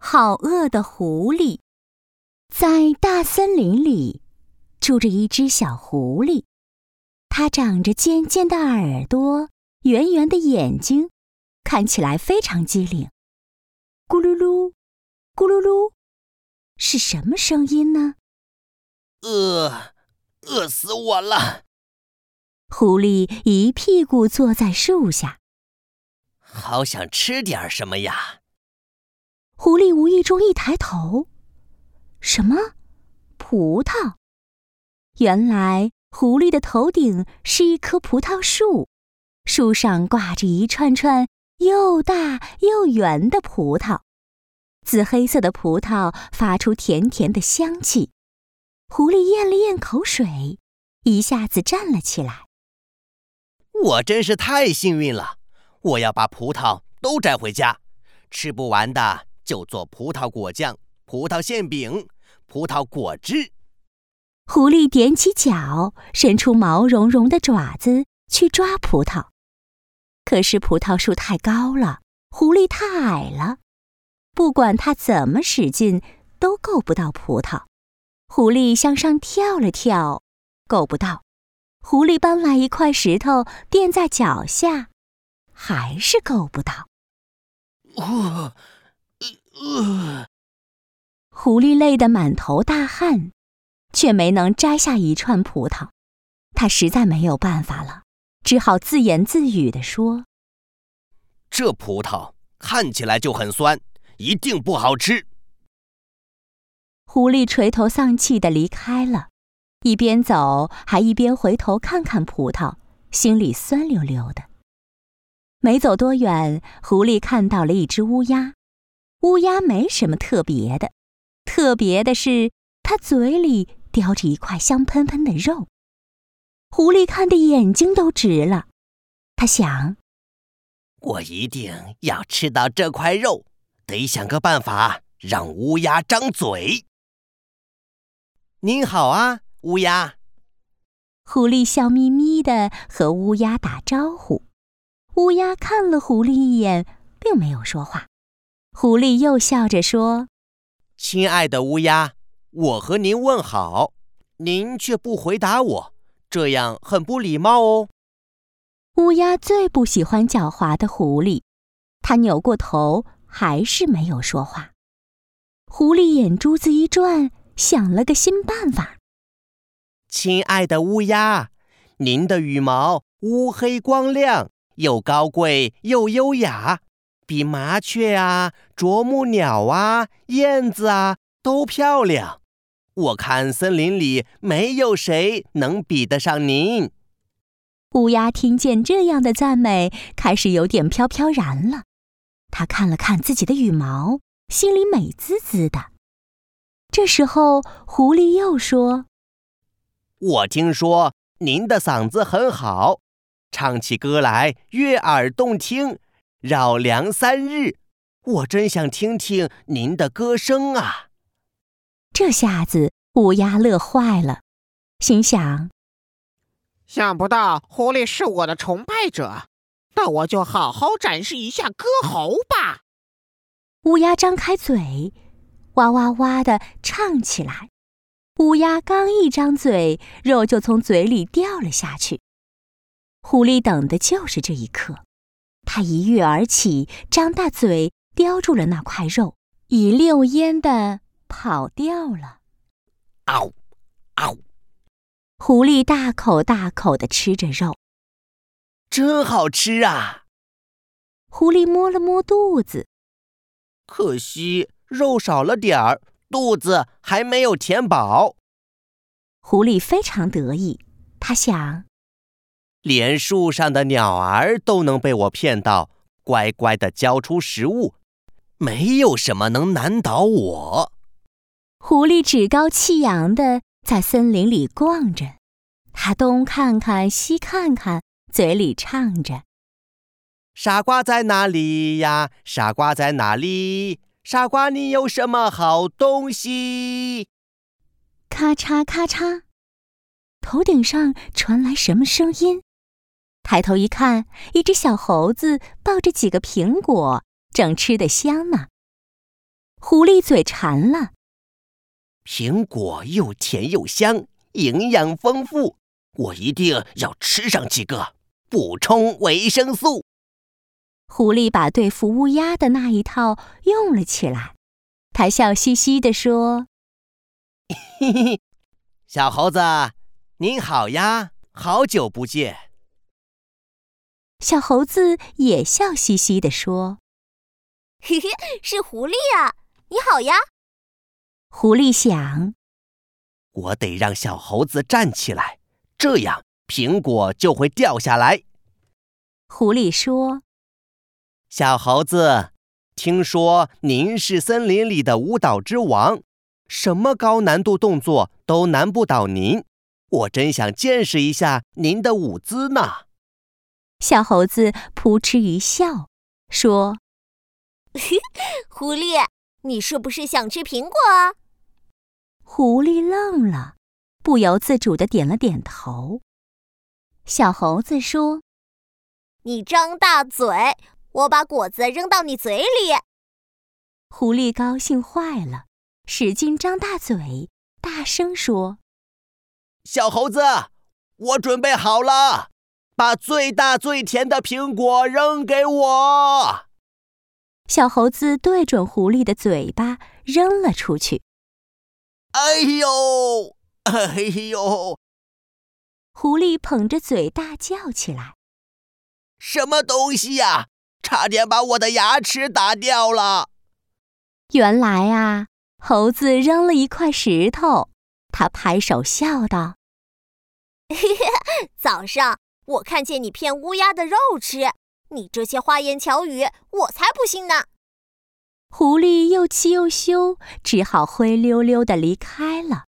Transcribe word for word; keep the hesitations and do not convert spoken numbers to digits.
好饿的狐狸。在大森林里，住着一只小狐狸，它长着尖尖的耳朵，圆圆的眼睛，看起来非常机灵。咕噜噜，咕噜噜，是什么声音呢？ 饿，饿死我了！ 狐狸一屁股坐在树下， 好想吃点什么呀！ 狐狸无意中一抬头，什么？葡萄！原来狐狸的头顶是一棵葡萄树，树上挂着一串串又大又圆的葡萄，紫黑色的葡萄发出甜甜的香气。狐狸咽了咽口水，一下子站了起来。 我真是太幸运了，我要把葡萄都摘回家，吃不完的就做葡萄果酱、葡萄馅饼、葡萄果汁。 狐狸踮起脚，伸出毛茸茸的爪子去抓葡萄。可是葡萄树太高了，狐狸太矮了，不管它怎么使劲，都够不到葡萄。狐狸向上跳了跳，够不到。狐狸搬来一块石头垫在脚下，还是够不到。 呃呃、 狐狸累得满头大汗，却没能摘下一串葡萄。他实在没有办法了，只好自言自语地说： 这葡萄看起来就很酸，一定不好吃。 狐狸垂头丧气地离开了，一边走还一边回头看看葡萄，心里酸溜溜的。没走多远，狐狸看到了一只乌鸦。乌鸦没什么特别的，特别的是它嘴里叼着一块香喷喷的肉。狐狸看得眼睛都直了，他想， 我一定要吃到这块肉，得想个办法让乌鸦张嘴。您好啊，乌鸦。 狐狸笑眯眯地和乌鸦打招呼。乌鸦看了狐狸一眼，并没有说话。狐狸又笑着说： 亲爱的乌鸦，我和您问好，您却不回答我，这样很不礼貌哦。 乌鸦最不喜欢狡猾的狐狸，它扭过头，还是没有说话。狐狸眼珠子一转，想了个新办法。 亲爱的乌鸦，您的羽毛乌黑光亮，又高贵又优雅，比麻雀啊、啄木鸟啊、燕子啊都漂亮。我看森林里没有谁能比得上您。 乌鸦听见这样的赞美，开始有点飘飘然了。他看了看自己的羽毛，心里美滋滋的。这时候，狐狸又说： 我听说您的嗓子很好，唱起歌来悦耳动听，绕梁三日。我真想听听您的歌声啊！ 这下子乌鸦乐坏了，心想： 想不到狐狸是我的崇拜者，那我就好好展示一下歌喉吧。 乌鸦张开嘴，哇哇哇地唱起来。乌鸦刚一张嘴，肉就从嘴里掉了下去。狐狸等的就是这一刻，它一跃而起，张大嘴叼住了那块肉，一溜烟地跑掉了。 嗷嗷！ 狐狸大口大口地吃着肉， 真好吃啊！ 狐狸摸了摸肚子， 可惜肉少了点儿，肚子还没有填饱。 狐狸非常得意，他想， 连树上的鸟儿都能被我骗到，乖乖地交出食物，没有什么能难倒我。 狐狸趾高气扬地在森林里逛着，他东看看西看看，嘴里唱着： 傻瓜在哪里呀？傻瓜在哪里？傻瓜，你有什么好东西？ 咔嚓咔嚓，头顶上传来什么声音？抬头一看，一只小猴子抱着几个苹果，正吃得香呢。 狐狸嘴馋了。 苹果又甜又香，营养丰富，我一定要吃上几个，补充维生素。 狐狸把对付乌鸦的那一套用了起来，他笑嘻嘻地说： 嘿嘿，小猴子，您好呀，好久不见。 小猴子也笑嘻嘻地说： 嘿嘿，是狐狸呀，你好呀。 狐狸想， 我得让小猴子站起来，这样苹果就会掉下来。 狐狸说： 小猴子，听说您是森林里的舞蹈之王，什么高难度动作都难不倒您，我真想见识一下您的舞姿呢。 小猴子扑哧一笑，说： 狐狸，你是不是想吃苹果啊？ 狐狸愣了，不由自主地点了点头。小猴子说： 你张大嘴，我把果子扔到你嘴里。 狐狸高兴坏了，使劲张大嘴，大声说： 小猴子，我准备好了，把最大最甜的苹果扔给我。 小猴子对准狐狸的嘴巴扔了出去。 哎呦，哎呦！ 狐狸捧着嘴大叫起来： 什么东西呀？差点把我的牙齿打掉了。 原来啊，猴子扔了一块石头，他拍手笑道： 早上我看见你骗乌鸦的肉吃，你这些花言巧语，我才不信呢。 狐狸又气又羞，只好灰溜溜地离开了。